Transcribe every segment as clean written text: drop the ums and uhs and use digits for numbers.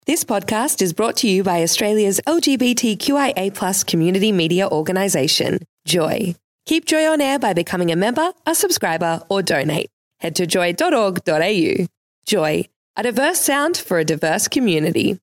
This podcast is brought to you by Australia's LGBTQIA+ community media organisation, Joy. Keep Joy on air by becoming a member, a subscriber, or donate. Head to joy.org.au. Joy, a diverse sound for a diverse community.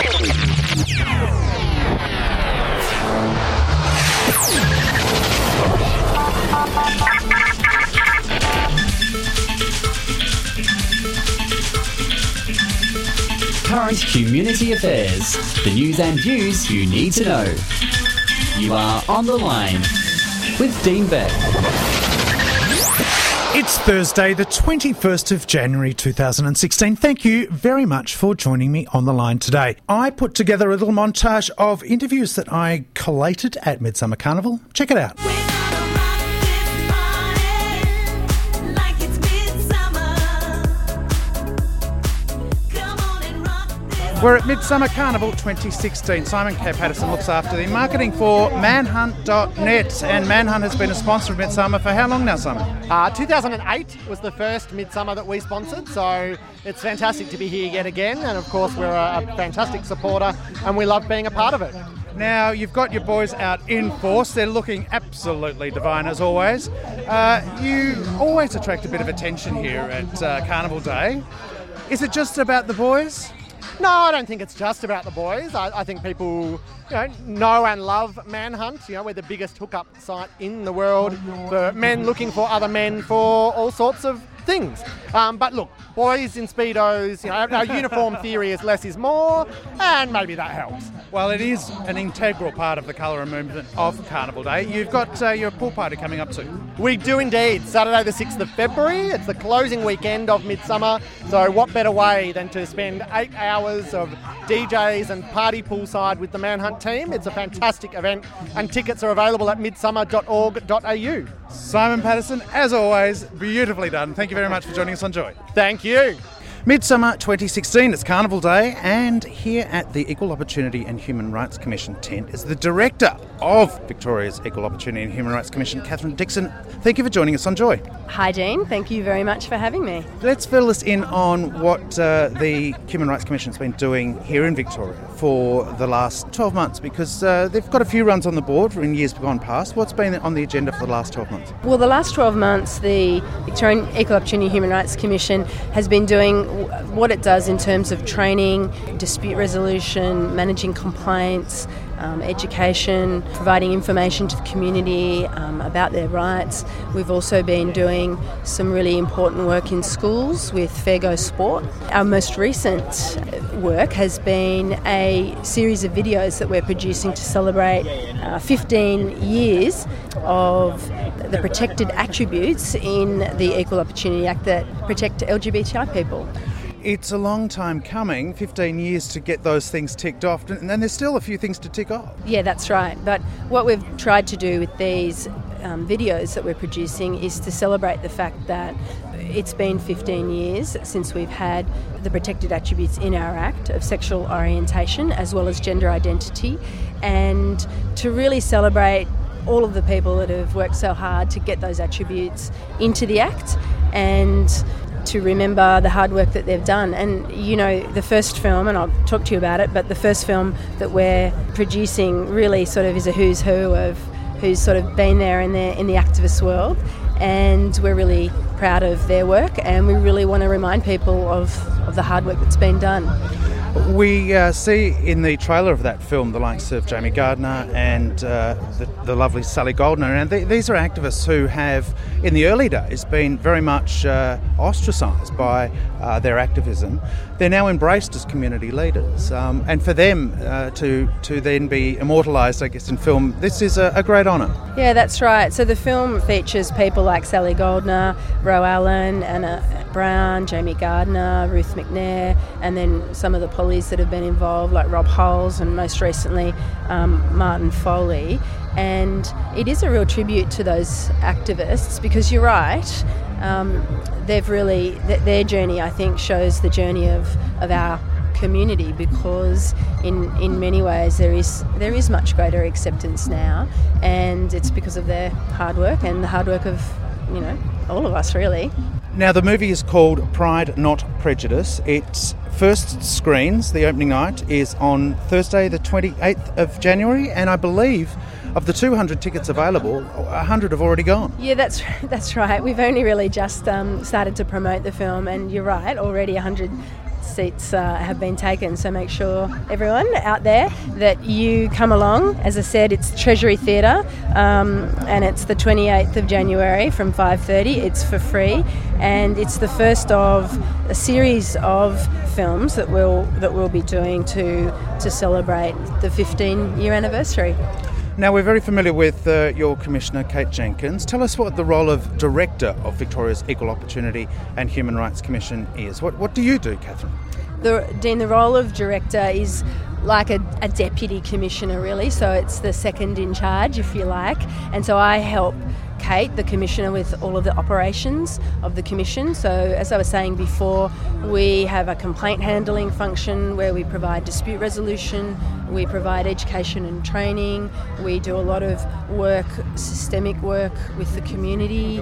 Current community affairs, the news and views you need to know. You are on the line with Dean Beck. It's Thursday, the 21st of January 2016. Thank you very much for joining me on the line today. I put together a little montage of interviews that I collated at Midsummer Carnival. Check it out. We're at Midsummer Carnival 2016. Simon K. Patterson looks after the marketing for Manhunt.net, and Manhunt has been a sponsor of Midsummer for how long now, Simon? 2008 was the first Midsummer that we sponsored, so it's fantastic to be here yet again, and of course we're a fantastic supporter and we love being a part of it. Now, you've got your boys out in force. They're looking absolutely divine as always. You always attract a bit of attention here at Carnival Day. Is it just about the boys? No, I don't think it's just about the boys. I think people know and love Manhunt. We're the biggest hookup site in the world for men looking for other men for all sorts of things. But look, boys in Speedos, our uniform theory is less is more, and maybe that helps. Well, it is an integral part of the colour movement of Carnival Day. You've got your pool party coming up too. We do indeed. Saturday the 6th of February. It's the closing weekend of Midsummer, so what better way than to spend 8 hours of DJs and party poolside with the Manhunt team. It's a fantastic event, and tickets are available at midsummer.org.au. Simon Patterson, as always, beautifully done. Thank you very much for joining us on Joy. Thank you. Midsummer 2016, it's Carnival Day, and here at the Equal Opportunity and Human Rights Commission tent is the Director of Victoria's Equal Opportunity and Human Rights Commission, Catherine Dixon. Thank you for joining us on Joy. Hi Dean, thank you very much for having me. Let's fill us in on what the Human Rights Commission has been doing here in Victoria for the last 12 months, because they've got a few runs on the board in years gone past. What's been on the agenda for the last 12 months? Well, the last 12 months, the Victorian Equal Opportunity and Human Rights Commission has been doing what it does in terms of training, dispute resolution, managing complaints, education, providing information to the community about their rights. We've also been doing some really important work in schools with Fair Go Sport. Our most recent work has been a series of videos that we're producing to celebrate 15 years of the protected attributes in the Equal Opportunity Act that protect LGBTI people. It's a long time coming, 15 years to get those things ticked off, and then there's still a few things to tick off. Yeah, that's right. But what we've tried to do with these videos that we're producing is to celebrate the fact that it's been 15 years since we've had the protected attributes in our Act of sexual orientation as well as gender identity, and to really celebrate all of the people that have worked so hard to get those attributes into the Act, and to remember the hard work that they've done. And the first film, and I'll talk to you about it, but the first film that we're producing really sort of is a who's who of who's sort of been there in the activist world, and we're really proud of their work, and we really want to remind people of the hard work that's been done. We see in the trailer of that film the likes of Jamie Gardner and the lovely Sally Goldner, and these are activists who have, in the early days, been very much ostracised by their activism. They're now embraced as community leaders, and for them to then be immortalised, I guess, in film, this is a great honour. Yeah, that's right. So the film features people like Sally Goldner, Ro Allen, Anna Brown, Jamie Gardner, Ruth McNair, and then some of the pollies that have been involved, like Rob Holes and most recently Martin Foley. And it is a real tribute to those activists, because you're right, they've really, their journey, I think, shows the journey of our community, because in many ways there is much greater acceptance now, and it's because of their hard work and the hard work of all of us, really. Now, the movie is called Pride Not Prejudice. Its first screens, the opening night, is on Thursday the 28th of January, and I believe of the 200 tickets available, 100 have already gone. Yeah, that's right. We've only really just started to promote the film, and you're right, already 100 seats have been taken, so make sure, everyone out there, that you come along. As I said, it's Treasury Theatre, and it's the 28th of January from 5:30. It's for free, and it's the first of a series of films that we'll be doing to celebrate the 15-year anniversary. Now, we're very familiar with your Commissioner, Kate Jenkins. Tell us what the role of Director of Victoria's Equal Opportunity and Human Rights Commission is. What do you do, Catherine? Dean, the role of Director is like a Deputy Commissioner, really, so it's the second in charge, if you like, and so I help Kate, the Commissioner, with all of the operations of the Commission. So, as I was saying before, we have a complaint handling function where we provide dispute resolution, we provide education and training, we do a lot of work, systemic work with the community,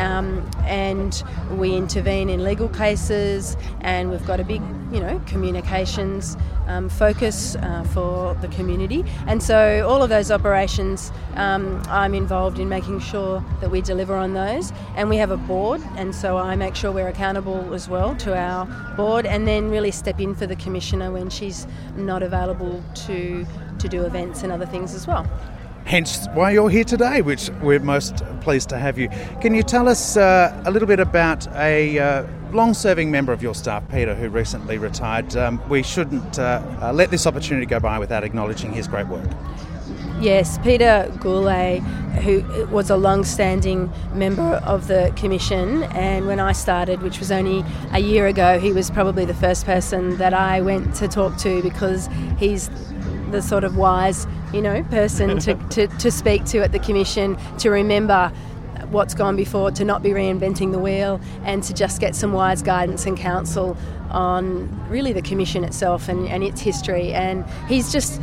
and we intervene in legal cases, and we've got a big, communications focus for the community. And so all of those operations, I'm involved in making sure that we deliver on those. And we have a board, and so I make sure we're accountable as well to our board, and then really step in for the Commissioner when she's not available to do events and other things as well. Hence why you're here today, which we're most pleased to have you. Can you tell us a little bit about a long-serving member of your staff, Peter, who recently retired? We shouldn't let this opportunity go by without acknowledging his great work. Yes, Peter Goulet, who was a long-standing member of the Commission, and when I started, which was only a year ago, he was probably the first person that I went to talk to, because he's the sort of wise, person to speak to at the Commission, to remember what's gone before, to not be reinventing the wheel, and to just get some wise guidance and counsel on really the Commission itself and its history. And he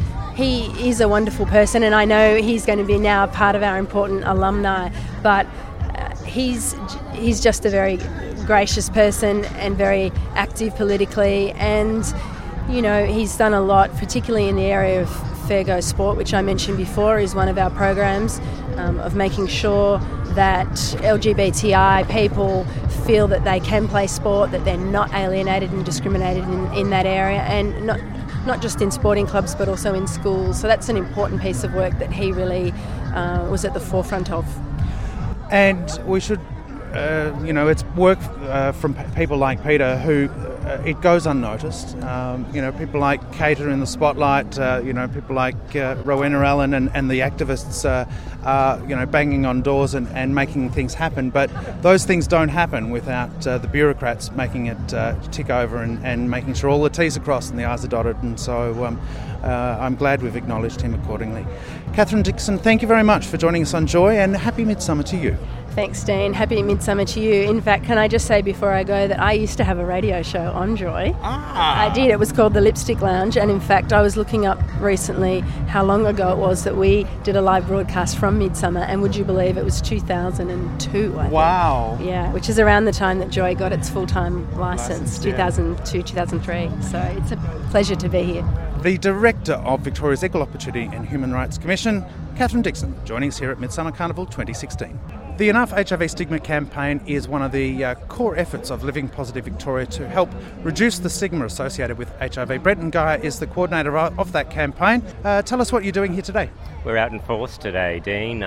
is a wonderful person, and I know he's going to be now a part of our important alumni, but he's just a very gracious person and very active politically, and he's done a lot, particularly in the area of Fair Go Sport, which I mentioned before is one of our programs, of making sure that LGBTI people feel that they can play sport, that they're not alienated and discriminated in that area, and not just in sporting clubs but also in schools. So that's an important piece of work that he really was at the forefront of. And we should, it's work from people like Peter who it goes unnoticed. People like Kate are in the spotlight. People like Rowena Allen and the activists are, banging on doors and making things happen. But those things don't happen without the bureaucrats making it tick over and making sure all the T's are crossed and the I's are dotted. And so I'm glad we've acknowledged him accordingly. Catherine Dixon, thank you very much for joining us on Joy, and happy Midsummer to you. Thanks, Dean. Happy Midsummer to you. In fact, can I just say before I go that I used to have a radio show on Joy. I did. It was called The Lipstick Lounge, and in fact I was looking up recently how long ago it was that we did a live broadcast from Midsummer, and would you believe it was 2002, I think. Wow. Yeah, which is around the time that Joy got its full-time licence, 2002, 2003. So it's a pleasure to be here. The Director of Victoria's Equal Opportunity and Human Rights Commission, Catherine Dixon, joining us here at Midsummer Carnival 2016. The Enough HIV Stigma campaign is one of the core efforts of Living Positive Victoria to help reduce the stigma associated with HIV. Brenton Guy is the coordinator of that campaign. Tell us what you're doing here today. We're out in force today, Dean.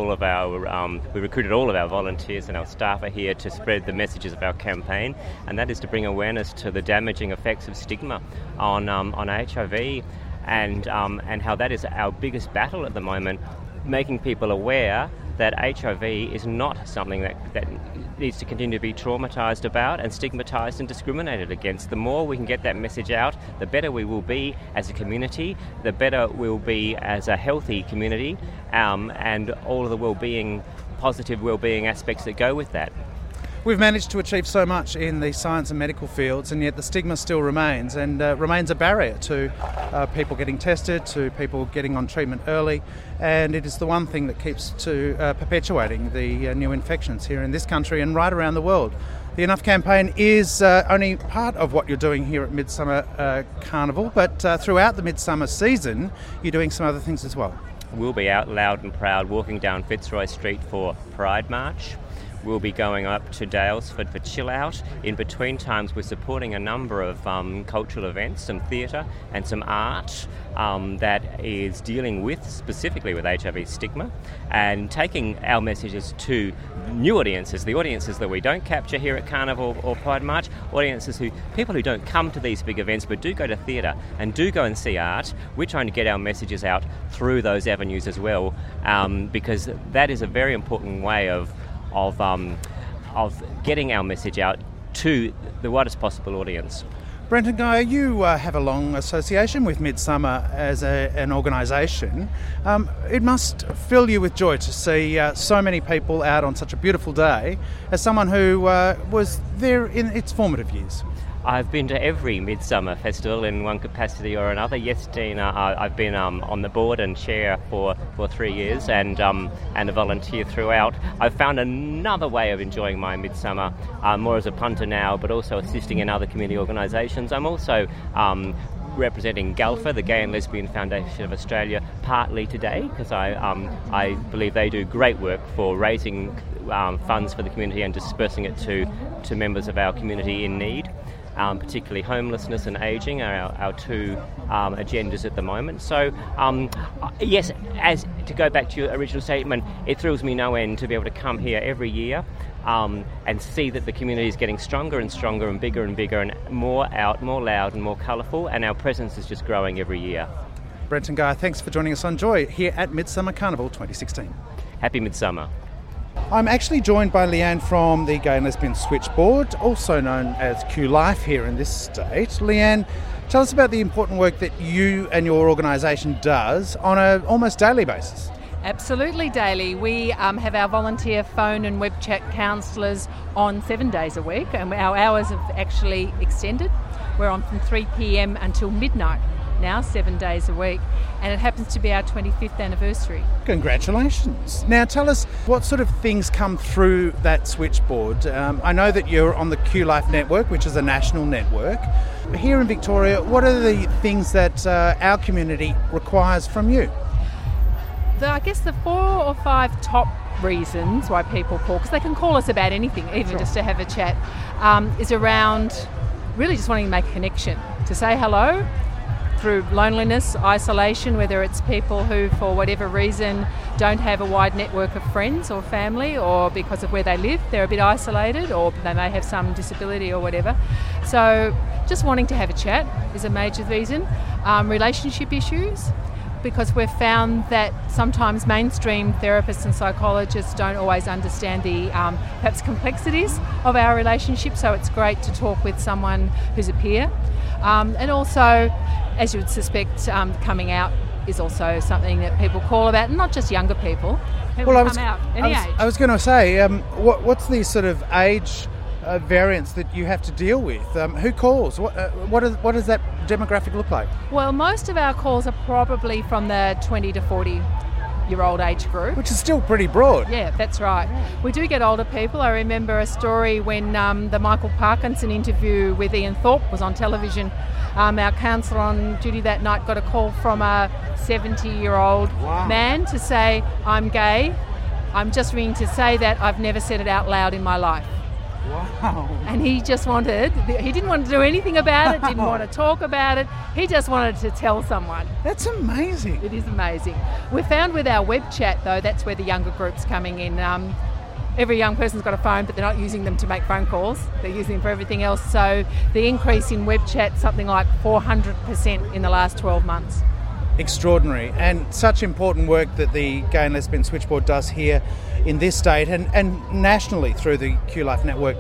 We recruited all of our volunteers and our staff are here to spread the messages of our campaign, and that is to bring awareness to the damaging effects of stigma on HIV, and how that is our biggest battle at the moment, making people aware that HIV is not something that needs to continue to be traumatised about and stigmatised and discriminated against. The more we can get that message out, the better we will be as a community, the better we'll be as a healthy community, and all of the positive well-being aspects that go with that. We've managed to achieve so much in the science and medical fields, and yet the stigma still remains, and remains a barrier to people getting tested, to people getting on treatment early, and it is the one thing that keeps perpetuating the new infections here in this country and right around the world. The Enough campaign is only part of what you're doing here at Midsummer Carnival, but throughout the Midsummer season, you're doing some other things as well. We'll be out loud and proud walking down Fitzroy Street for Pride March. We'll be going up to Daylesford for Chill Out. In between times, we're supporting a number of cultural events, some theatre and some art that is dealing specifically with HIV stigma, and taking our messages to new audiences, the audiences that we don't capture here at Carnival or Pride March, people who don't come to these big events but do go to theatre and do go and see art. We're trying to get our messages out through those avenues as well, because that is a very important way of getting our message out to the widest possible audience. Brenton Guy, you have a long association with Midsummer as an organisation. It must fill you with joy to see so many people out on such a beautiful day, as someone who was there in its formative years. I've been to every Midsummer Festival in one capacity or another. Yes, Dean, I've been on the board and chair for 3 years and a volunteer throughout. I've found another way of enjoying my Midsummer, more as a punter now, but also assisting in other community organisations. I'm also representing GALFA, the Gay and Lesbian Foundation of Australia, partly today, because I believe they do great work for raising funds for the community and dispersing it to members of our community in need. Particularly homelessness and ageing are our two agendas at the moment. So, yes, as to go back to your original statement, it thrills me no end to be able to come here every year and see that the community is getting stronger and stronger and bigger and more out, more loud and more colourful, and our presence is just growing every year. Brenton Guy, thanks for joining us on Joy here at Midsummer Carnival 2016. Happy Midsummer. I'm actually joined by Leanne from the Gay and Lesbian Switchboard, also known as Q Life here in this state. Leanne, tell us about the important work that you and your organisation does on an almost daily basis. Absolutely daily. We have our volunteer phone and web chat counsellors on 7 days a week, and our hours have actually extended. We're on from 3 p.m. until midnight now, 7 days a week, and it happens to be our 25th anniversary. Congratulations. Now tell us what sort of things come through that switchboard. I know that you're on the Q Life network, which is a national network. Here in Victoria, what are the things that our community requires from you? I guess the 4 or 5 top reasons why people call, because they can call us about anything, even just to have a chat, is around really just wanting to make a connection, to say hello, through loneliness, isolation, whether it's people who, for whatever reason, don't have a wide network of friends or family, or because of where they live, they're a bit isolated, or they may have some disability or whatever. So just wanting to have a chat is a major reason. Relationship issues, because we've found that sometimes mainstream therapists and psychologists don't always understand the perhaps complexities of our relationship, so it's great to talk with someone who's a peer. And also, as you would suspect, coming out is also something that people call about, and not just younger people. People come out any age. I was going to say, what's the sort of age variance that you have to deal with? Who calls? What does that demographic look like? Well, most of our calls are probably from the 20 to 40-year-old age group. Which is still pretty broad. Yeah, that's right. We do get older people. I remember a story when the Michael Parkinson interview with Ian Thorpe was on television. Our counsellor on duty that night got a call from a 70-year-old man to say, "I'm gay. I'm just ringing to say that I've never said it out loud in my life." Wow. And he didn't want to do anything about it, didn't want to talk about it. He just wanted to tell someone. That's amazing. It is amazing. We found with our web chat, though, that's where the younger group's coming in. Every young person's got a phone, but they're not using them to make phone calls. They're using them for everything else. So the increase in web chat, something like 400% in the last 12 months. Extraordinary, and such important work that the Gay and Lesbian Switchboard does here in this state and nationally through the Q Life network.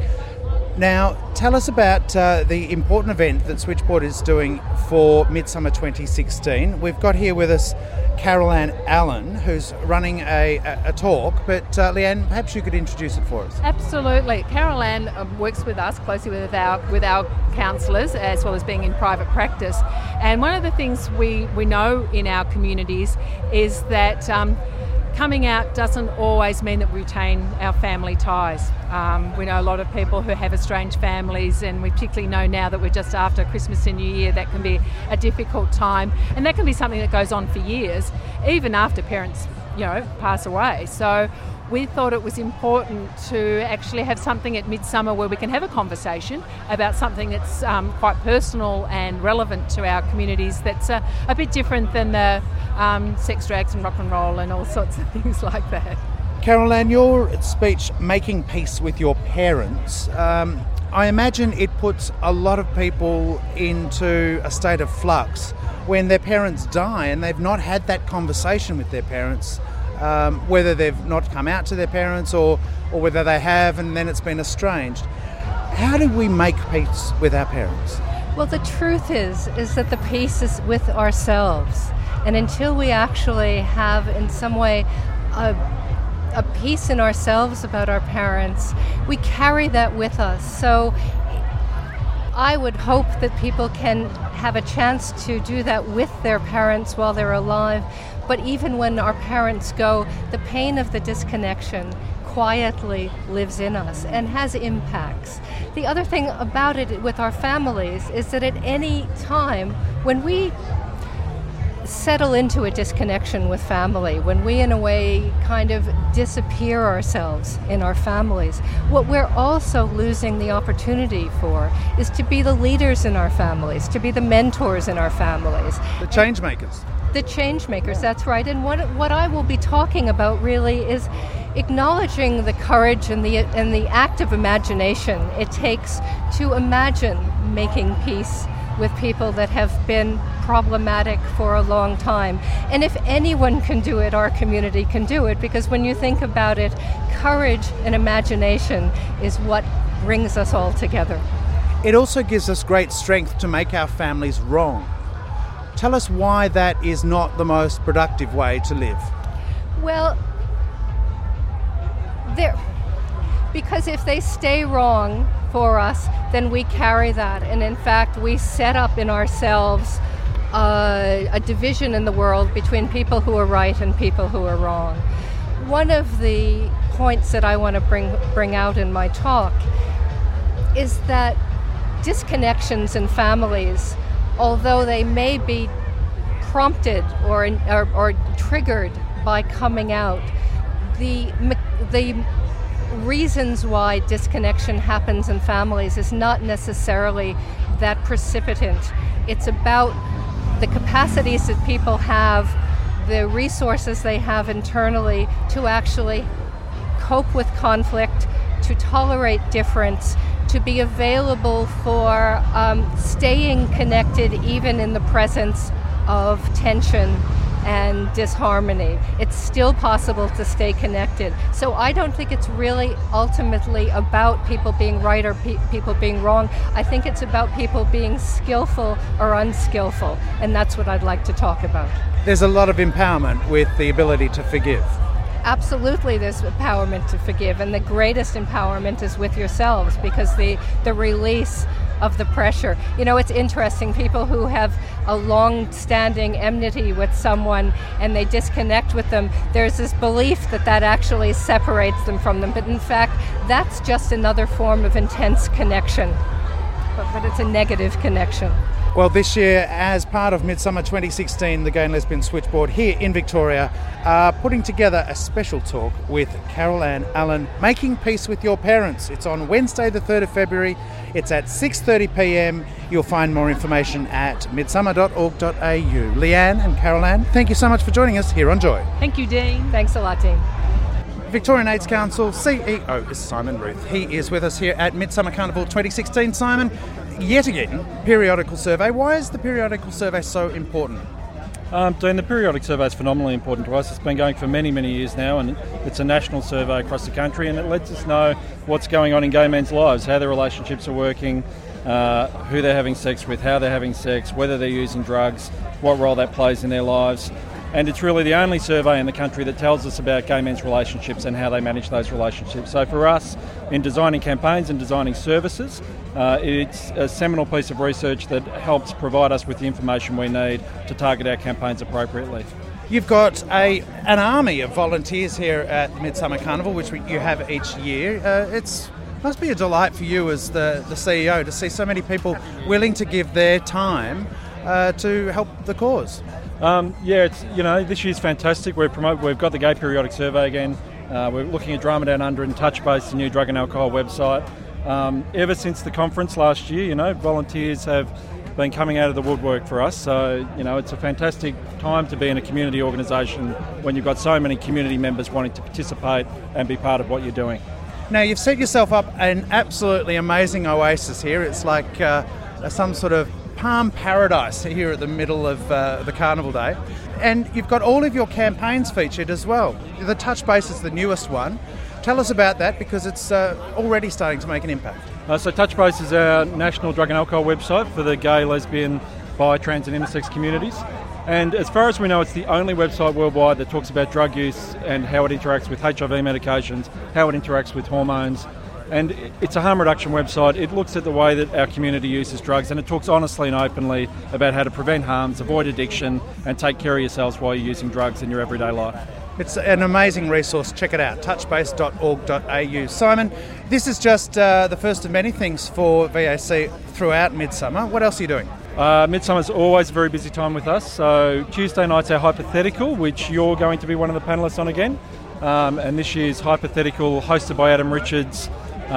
Now, tell us about the important event that Switchboard is doing for Midsummer 2016. We've got here with us Carol Ann Allen, who's running a talk, but Leanne, perhaps you could introduce it for us. Absolutely. Carol Ann works with us closely with our counsellors, as well as being in private practice. And one of the things we know in our communities is that coming out doesn't always mean that we retain our family ties. We know a lot of people who have estranged families, and we particularly know now that we're just after Christmas and New Year, that can be a difficult time, and that can be something that goes on for years, even after parents, pass away. So we thought it was important to actually have something at Midsumma where we can have a conversation about something that's quite personal and relevant to our communities, that's a bit different than the sex, drugs and rock and roll and all sorts of things like that. Carol Ann, your speech, Making Peace with Your Parents, I imagine it puts a lot of people into a state of flux when their parents die and they've not had that conversation with their parents, whether they've not come out to their parents or whether they have and then it's been estranged. How do we make peace with our parents? Well, the truth is that the peace is with ourselves. And until we actually have in some way a peace in ourselves about our parents, we carry that with us. So I would hope that people can have a chance to do that with their parents while they're alive. But even when our parents go, the pain of the disconnection quietly lives in us and has impacts. The other thing about it with our families is that at any time when we settle into a disconnection with family, when we in a way kind of disappear ourselves in our families, what we're also losing the opportunity for is to be the leaders in our families, to be the mentors in our families. The change makers. The change makers, that's right. And what I will be talking about really is acknowledging the courage and the active imagination it takes to imagine making peace with people that have been problematic for a long time. And if anyone can do it, our community can do it, because when you think about it, courage and imagination is what brings us all together. It also gives us great strength to make our families wrong. Tell us why that is not the most productive way to live. Well, because if they stay wrong for us, then we carry that. And in fact, we set up in ourselves a division in the world between people who are right and people who are wrong. One of the points that I want to bring out in my talk is that disconnections in families, although they may be prompted or triggered by coming out, the reasons why disconnection happens in families is not necessarily that precipitant. It's about the capacities that people have, the resources they have internally to actually cope with conflict, to tolerate difference, to be available for staying connected even in the presence of tension and disharmony. It's still possible to stay connected. So I don't think it's really ultimately about people being right or people being wrong. I think it's about people being skillful or unskillful, and that's what I'd like to talk about. There's a lot of empowerment with the ability to forgive. Absolutely, there's empowerment to forgive, and the greatest empowerment is with yourselves, because the release of the pressure. You know, it's interesting, people who have a long-standing enmity with someone and they disconnect with them, there's this belief that actually separates them from them, but in fact that's just another form of intense connection, but it's a negative connection. Well, this year, as part of Midsumma 2016, the Gay and Lesbian Switchboard here in Victoria are putting together a special talk with Carol Ann Allen, Making Peace with Your Parents. It's on Wednesday the 3rd of February. It's at 6:30pm. You'll find more information at midsumma.org.au. Leanne and Carol Ann, thank you so much for joining us here on Joy. Thank you, Dean. Thanks a lot, Dean. Victorian AIDS Council CEO is Simon Ruth. He is with us here at Midsumma Carnival 2016. Simon, yet again, periodical survey. Why is the periodical survey so important? Dean, the periodic survey is phenomenally important to us. It's been going for many, many years now, and it's a national survey across the country, and it lets us know what's going on in gay men's lives, how their relationships are working, who they're having sex with, how they're having sex, whether they're using drugs, what role that plays in their lives. And it's really the only survey in the country that tells us about gay men's relationships and how they manage those relationships. So for us, in designing campaigns and designing services, it's a seminal piece of research that helps provide us with the information we need to target our campaigns appropriately. You've got an army of volunteers here at the Midsummer Carnival, which you have each year. It must be a delight for you as the CEO to see so many people willing to give their time to help the cause. It's this year's fantastic. We've got the Gay Periodic Survey again. We're looking at Drama Down Under and Touchbase, the new drug and alcohol website. Ever since the conference last year, volunteers have been coming out of the woodwork for us. So, it's a fantastic time to be in a community organisation when you've got so many community members wanting to participate and be part of what you're doing. Now, you've set yourself up an absolutely amazing oasis here. It's like some sort of palm paradise here at the middle of the carnival day. And you've got all of your campaigns featured as well. The Touchbase is the newest one. Tell us about that, because it's already starting to make an impact. So Touchbase is our national drug and alcohol website for the gay, lesbian, bi, trans and intersex communities. And as far as we know, it's the only website worldwide that talks about drug use and how it interacts with HIV medications, how it interacts with hormones. And it's a harm reduction website. It looks at the way that our community uses drugs, and it talks honestly and openly about how to prevent harms, avoid addiction, and take care of yourselves while you're using drugs in your everyday life. It's an amazing resource. Check it out, touchbase.org.au. Simon, this is just the first of many things for VAC throughout Midsummer. What else are you doing? Midsummer's always a very busy time with us. So Tuesday night's our Hypothetical, which you're going to be one of the panellists on again. And this year's Hypothetical, hosted by Adam Richards.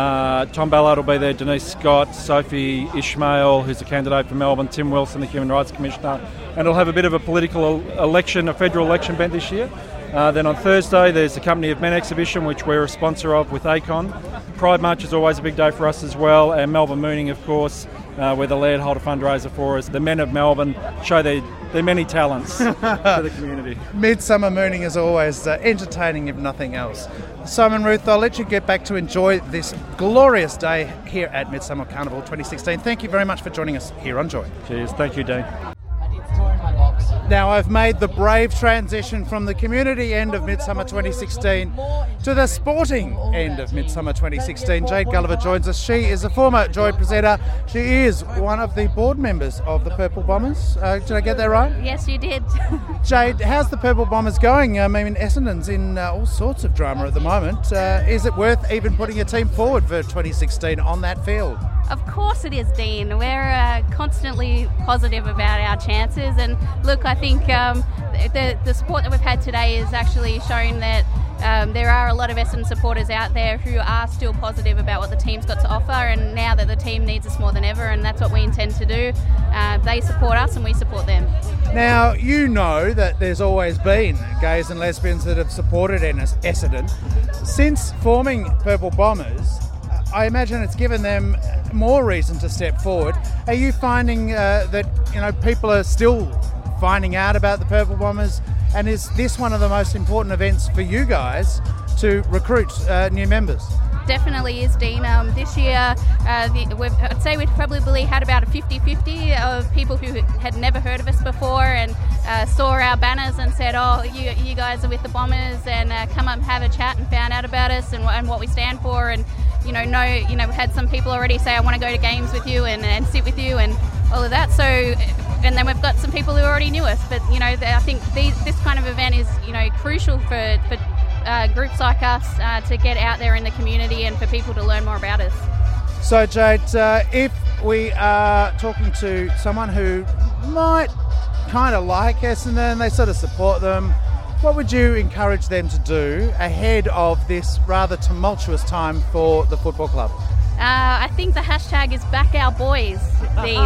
Tom Ballard will be there, Denise Scott, Sophie Ishmael, who's a candidate for Melbourne, Tim Wilson, the Human Rights Commissioner. And it'll have a bit of a political election, a federal election bent this year. Then on Thursday there's the Company of Men exhibition, which we're a sponsor of with ACON. Pride March is always a big day for us as well, and Melbourne Mooning, of course, where the Laird hold a fundraiser for us. The men of Melbourne show their many talents to the community. Midsummer Mooning is always entertaining, if nothing else. Simon Ruth, I'll let you get back to enjoy this glorious day here at Midsummer Carnival 2016. Thank you very much for joining us here on Joy. Cheers. Thank you, Dean. Now I've made the brave transition from the community end of Midsummer 2016 to the sporting end of Midsummer 2016. Jade Gulliver joins us. She is a former Joy presenter. She is one of the board members of the Purple Bombers. Did I get that right? Yes, you did. Jade, how's the Purple Bombers going? I mean, Essendon's in all sorts of drama at the moment. Is it worth even putting a team forward for 2016 on that field? Of course it is, Dean. We're constantly positive about our chances, and look, I think the support that we've had today is actually showing that there are a lot of Essendon supporters out there who are still positive about what the team's got to offer, and now that the team needs us more than ever, and that's what we intend to do. They support us and we support them. Now, you know that there's always been gays and lesbians that have supported Essendon. Since forming Purple Bombers, I imagine it's given them more reason to step forward. Are you finding that people are still finding out about the Purple Bombers, and is this one of the most important events for you guys to recruit new members? Definitely is, Dean. This year, I'd say we've probably had about a 50-50 of people who had never heard of us before and saw our banners and said, oh, you guys are with the Bombers, and come up and have a chat and found out about us and what we stand for. And we had some people already say, I want to go to games with you and sit with you and all of that. So, and then we've got some people who already knew us. But I think this kind of event is crucial for groups like us to get out there in the community and for people to learn more about us. So Jade, if we are talking to someone who might kind of like Essendon, they sort of support them, what would you encourage them to do ahead of this rather tumultuous time for the football club? I think the hashtag is back our boys, Dean.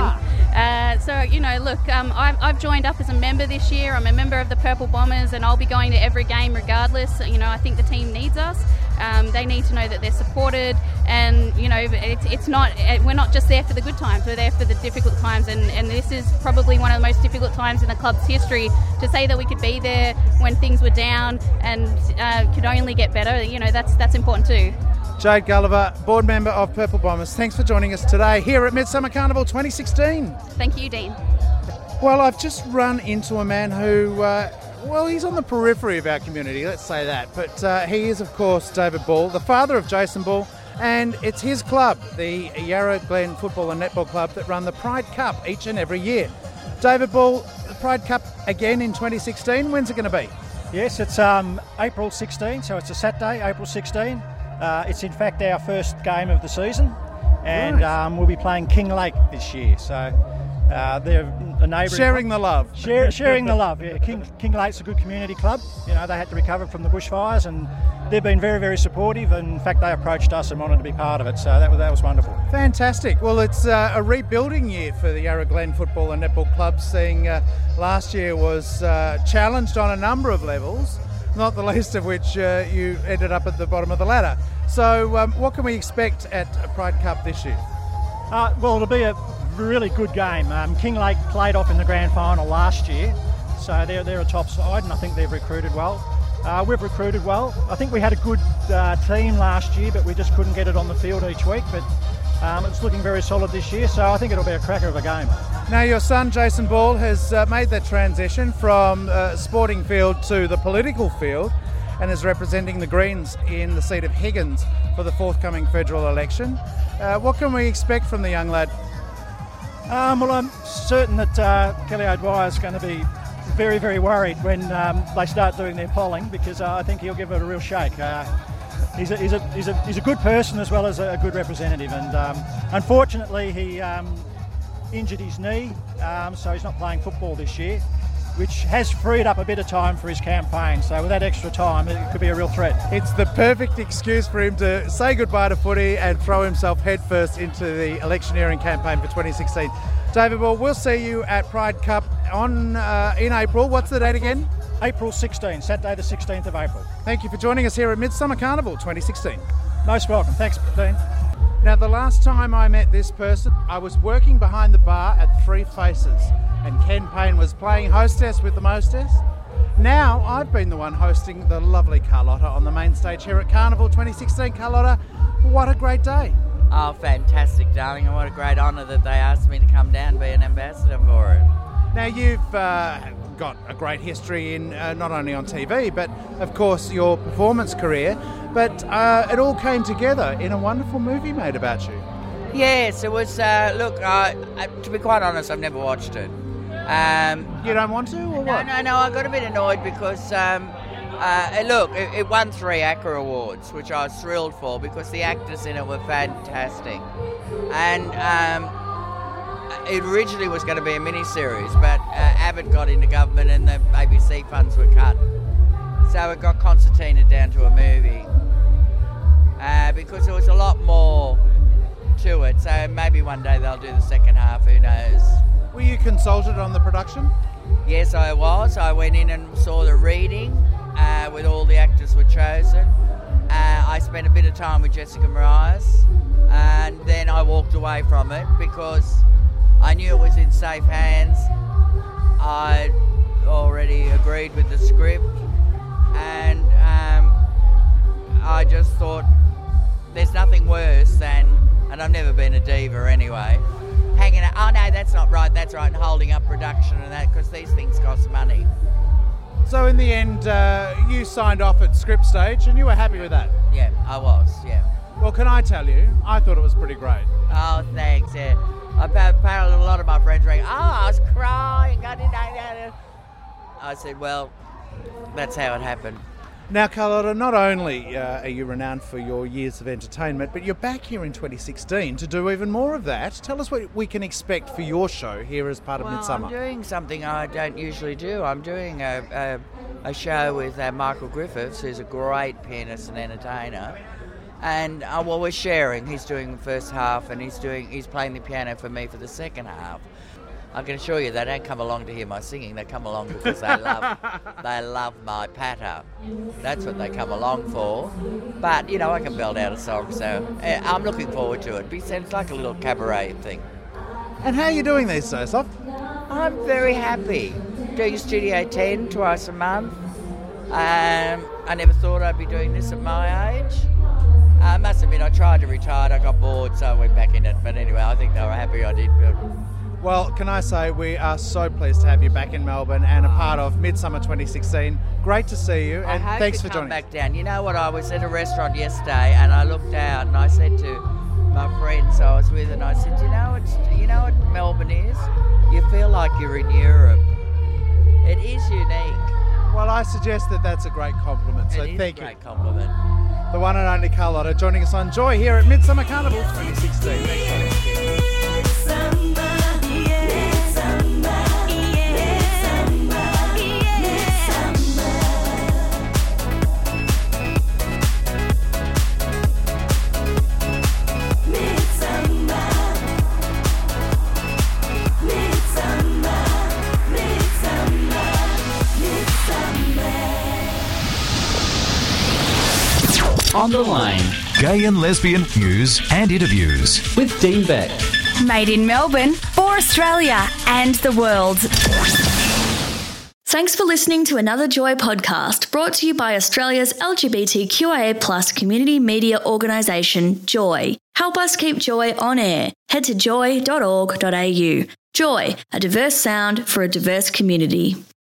Look, I've joined up as a member this year. I'm a member of the Purple Bombers, and I'll be going to every game regardless. I think the team needs us. They need to know that they're supported, and we're not just there for the good times, we're there for the difficult times, and this is probably one of the most difficult times in the club's history. To say that we could be there when things were down and could only get better, that's important too. Jade Gulliver, board member of Purple Bombers, thanks for joining us today here at Midsummer Carnival 2016. Thank you, Dean. Well, I've just run into a man who, he's on the periphery of our community, let's say that, but he is, of course, David Ball, the father of Jason Ball, and it's his club, the Yarra Glen Football and Netball Club, that run the Pride Cup each and every year. David Ball, the Pride Cup again in 2016. When's it going to be? Yes, it's April 16, so it's a Saturday, April 16. It's in fact our first game of the season, and we'll be playing King Lake this year. So they're a neighbouring sharing the love. Sharing the love. Yeah, King Lake's a good community club. You know, they had to recover from the bushfires, and they've been very, very supportive. And in fact, they approached us and wanted to be part of it. So that was wonderful. Fantastic. Well, it's a rebuilding year for the Yarra Glen football and netball clubs. Seeing last year was challenged on a number of levels, not the least of which you ended up at the bottom of the ladder. So what can we expect at Pride Cup this year? Well, it'll be a really good game. King Lake played off in the grand final last year, so they're a top side, and I think they've recruited well. We've recruited well. I think we had a good team last year, but we just couldn't get it on the field each week. But it's looking very solid this year, so I think it'll be a cracker of a game. Now, your son Jason Ball has made that transition from sporting field to the political field, and is representing the Greens in the seat of Higgins for the forthcoming federal election. What can we expect from the young lad? Well, I'm certain that Kelly O'Dwyer is going to be very, very worried when they start doing their polling, because I think he'll give it a real shake. He's a good person as well as a good representative, and unfortunately he injured his knee, so he's not playing football this year, which has freed up a bit of time for his campaign. So with that extra time, it could be a real threat. It's the perfect excuse for him to say goodbye to footy and throw himself headfirst into the electioneering campaign for 2016. David Ball, we'll see you at Pride Cup in April. What's the date again? April 16, Saturday the 16th of April. Thank you for joining us here at Midsummer Carnival 2016. Most welcome. Thanks, Dean. Now, the last time I met this person, I was working behind the bar at Three Faces, and Ken Payne was playing hostess with the mostess. Now I've been the one hosting the lovely Carlotta on the main stage here at Carnival 2016. Carlotta, what a great day. Oh, fantastic, darling, and what a great honour that they asked me to come down and be an ambassador for it. Now, you've got a great history in not only on TV, but of course your performance career, but it all came together in a wonderful movie made about you. Yes, it was, look, to be quite honest, I've never watched it. You don't want to, or what? No, I got a bit annoyed because, look, it won 3 ACCA Awards, which I was thrilled for because the actors in it were fantastic. And it originally was going to be a mini-series, but Abbott got into government and the ABC funds were cut. So it got concertinaed down to a movie because there was a lot more to it. So maybe one day they'll do the second half, who knows. Were you consulted on the production? Yes, I was. I went in and saw the reading with all the actors were chosen. I spent a bit of time with Jessica Marias, and then I walked away from it because I knew it was in safe hands. I'd already agreed with the script, and I just thought there's nothing worse than, and I've never been a diva anyway, hanging out, oh no, that's not right, that's right, and holding up production and that, because these things cost money. So in the end, you signed off at script stage and you were happy with that? Yeah, I was, yeah. Well, can I tell you, I thought it was pretty great. Oh, thanks, yeah. Apparently a lot of my friends rang, I was crying, I didn't know. I said, well, that's how it happened. Now, Carlotta, not only are you renowned for your years of entertainment, but you're back here in 2016 to do even more of that. Tell us what we can expect for your show here as part of Midsummer. I'm doing something I don't usually do. I'm doing a show with Michael Griffiths, who's a great pianist and entertainer. And, well, we're sharing. He's doing the first half and he's playing the piano for me for the second half. I can assure you they don't come along to hear my singing. They come along because they love my patter. That's what they come along for. But, you know, I can belt out a song, so I'm looking forward to it. It's like a little cabaret thing. And how are you doing these days, Sof? I'm very happy. Doing Studio 10 twice a month. I never thought I'd be doing this at my age. I must admit, I tried to retire, I got bored, so I went back in it. But anyway, I think they were happy I did. Well, can I say we are so pleased to have you back in Melbourne and a part of Midsummer 2016. Great to see you, and thanks for joining us. Back down. You know what? I was at a restaurant yesterday, and I looked out, and I said to my friends I was with, and I said, you know what Melbourne is? You feel like you're in Europe. Well, I suggest that that's a great compliment, so thank you. Great compliment. The one and only Carlotta joining us on Joy here at Midsummer Carnival 2016. Thanks, On the Line. Gay and lesbian news and interviews. With Dean Beck. Made in Melbourne for Australia and the world. Thanks for listening to another Joy podcast brought to you by Australia's LGBTQIA+ community media organisation, Joy. Help us keep Joy on air. Head to joy.org.au. Joy, a diverse sound for a diverse community.